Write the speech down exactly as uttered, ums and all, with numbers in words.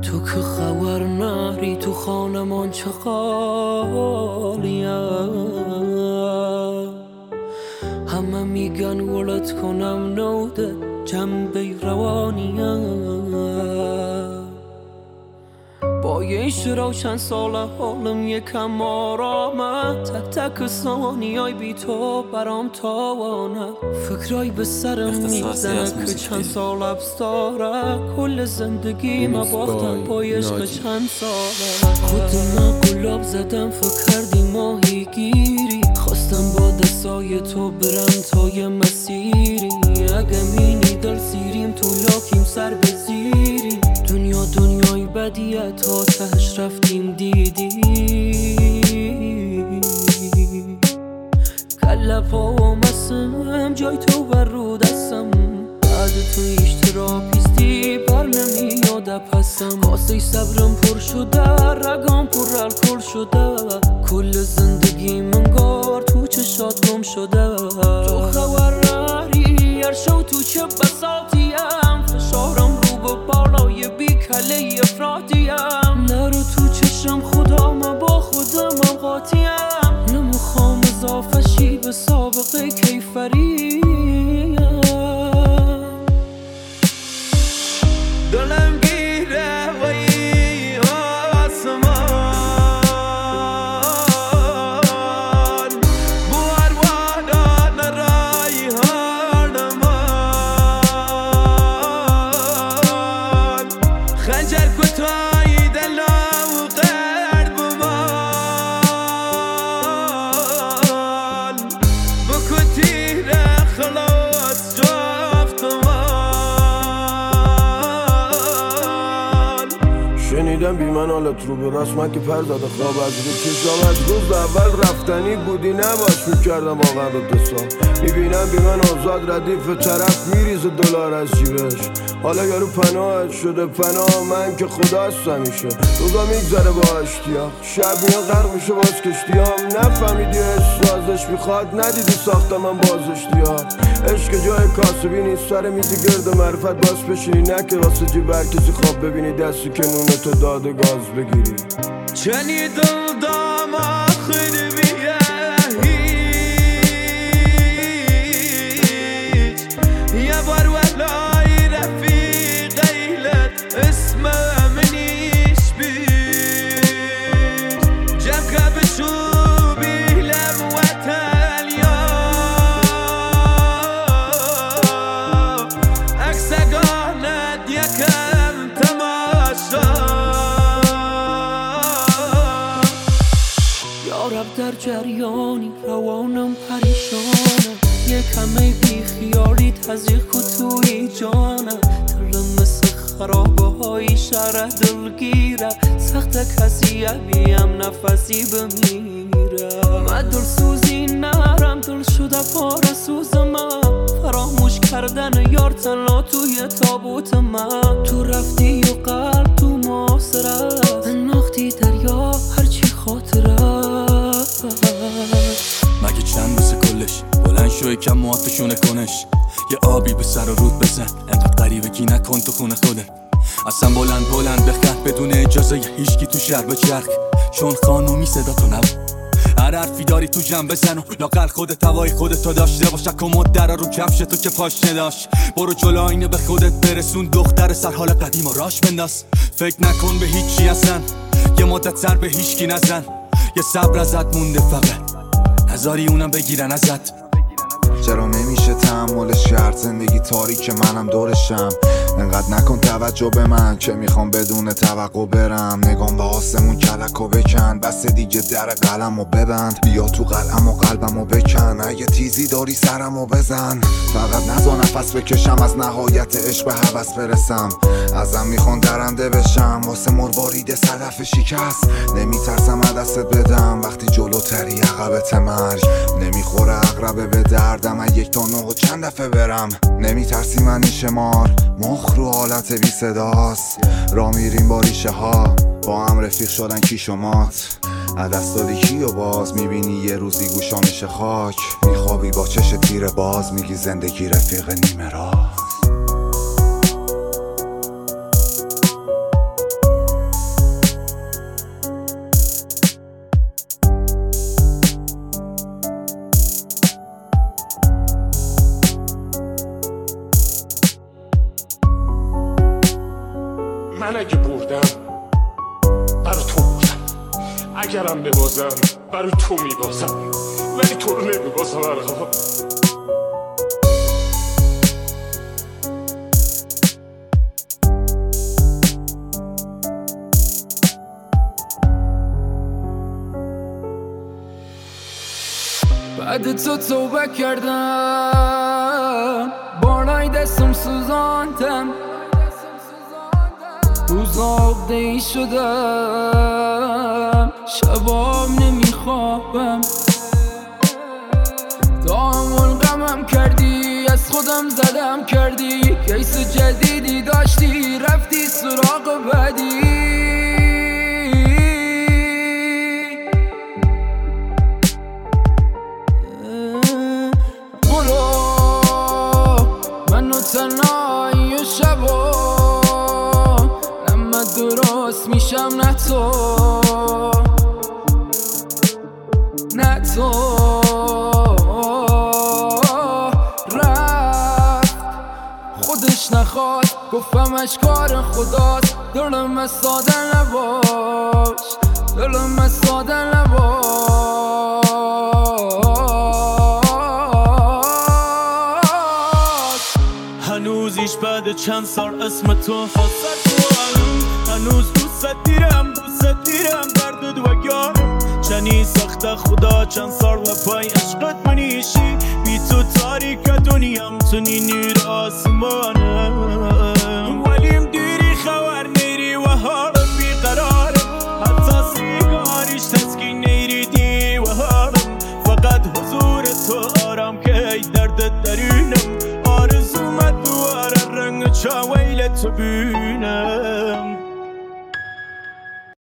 تو که خبر نهری تو خانمان چه قالیم، همه میگن ولد کنم نوده جنبه روانیم. با یه شراو چند ساله حالم یکم آرامه، تک تک ثانیای بی تو برام تاوانه. فکرای به سرم میزنه که چند سال عبس داره، کل زندگی ما باختم با عشق چند ساله. خودم گلاب زدم فکر کردی ماهی گیری، خواستم با دستای تو برم تا یه مسیری. اگه مینی دل سیریم تو لاکیم سر به زیریم، دنیا دنیای بدیه تا تهش رفتیم دیدی. کله پا و مسم جای تو بر رو دستم، بعد تو ایش تراپیستی بر نمیاد پسم. کاسه صبرم پر شده رگام پر الکل شده، کل زندگی منگار تو چشات گم شده. تو خبر نهری هر شو تو چه بساطیم، فشارم رو به بالای بی کله افرادیم. نرو تو چشم خدا من با خودم قاطیم، نمیخوام اضافه شی به سابقه کیفریم. دلم گیره وی آسمان، بوار وادان رای هردمان. خنجر کتای دلم قرد بمان، بکتی خلاص شنیدم بی من حالت رو به راست، من که پر زده خواب از رو چشم. از روز اول رفتنی بودی نباش میکردم واقعا رو دستا. میبینم بی من آزاد ردیف طرف میریزه دلار از جیبش. حالا یارو پناهت شده پناه من که خدا هست همیشه. روزا میگذره با اشتیاق، شب میان غرق میشه باز کشتیام. نفهمیدی عشق ازش میخواد، ندیدی ساخته من بازشتیار. عشق جای کاسبی نیست، سر میزی گرد معرفت باز بشینی، نه که واسه جیب هر کسی خواب ببینی دستی که نونه تو داد و گاز بگیری. شنیدم داما خیلی بیه هیچ، یه بار ولای رفیق ایلت اسم منیش بیش، جمع که بشو بیلم وطن یا اکسگانت یکم تماشا. یارب در جریانی روانم پریشانه، یکمه بی خیالی تزریق کو توی جانم. دلم مثل خرابه های شهر دلگیره، سخت کسی بیم نفسی بمیره. من دل سوزی نرم دل شده پاره سوز من، فراموش کردن یار تنها توی تابوت من. تو رفتی و قلب تو محاصره، انداختی دریا هرچی خاطره. مگه چند بسه کلش بلند شو یکم مواتشونه کنش، یه آبی به سر و رود بزن، انقدر غریبگی نکن تو خونه خودت. اصلا بلند بلند بخند بدون اجازه ی هیچکی تو شهر بچرخ، چون خانومی صدا تو نبود. هر حرفی داری تو جمع بزن و لاقل خودت هوای خودت تو داشته باش. کمد درا رو کفش تو که پاش نداشت، برو جلو آینه به خودت برسون، دختر سر حال قدیم و راش بنداز. فکر نکن به هیچی اصلا، یه مدت سر به هیچکی نزن، یه صبر ازت مونده فقط نذاری اونم بگیرن ازت. چرا نمیشه تحملش کرد زندگی تاریک منم دورشم. انقدر نکن توجه به من که میخوام بدون توقع برم. نگام به آسمون کلکو بکن، بس دیگه در قلمو ببند. بیا تو قلم و قلبمو بکن، اگه تیزی داری سرمو بزن. فقط نزا نفس بکشم از نهایت عشق به هوس برسم. ازم میخوان درنده بشم واسه مروارید صدف شکست. نمیترسم دستت بدم وقتی جلوتری عقبت مرگ. نمیخوره عقربه به دردم یک تا نه و چند دفعه برم. نمیترسی من شمار مخ رو حالت بی صداست. را میریم با ریشه ها با هم رفیق شدن کی شمات. عدست دادی کی و باز میبینی یه روزی گوشانش خاک. میخوابی با چش تیر باز میگی زندگی رفیق نیمه راست. من اگه بردم برای تو بردم، اگرم ببازم برای تو میبازم، ولی تو رو نمیبازم ارغوان. بعد تو توبه کردم، بارای دستم سوزاندم، روزا عقده ای شدم، شبام نمیخوابم، تحمل غمم کردی، از خودم زدم کردی، کیس جدیدی داشتی رفتی سراغ بعدی. تنهایی و شبا اما درست میشم نه تو نه تو رفت خودش نخواست، گفتمش کار خداست، دلم ساده نباش، دلم ساده نباش. هنوزیش بعد چند سال اسم تو حسد تو آنم، هنوز دوست دیرم دوست دیرم درد و گارم، چنی سخت خدا چند سال و پای عشقت منیشی، بی تو تاریک دنیام تونی نیر آسمانم، ولیم دیری خبر نیری و حالم بیقرارم، حتی سیگاریش تسکین نیری دی و حالم، فقط حضور تو آرام که ای درد درونم، آرزومت دواره رنگ چاویل تو بینم.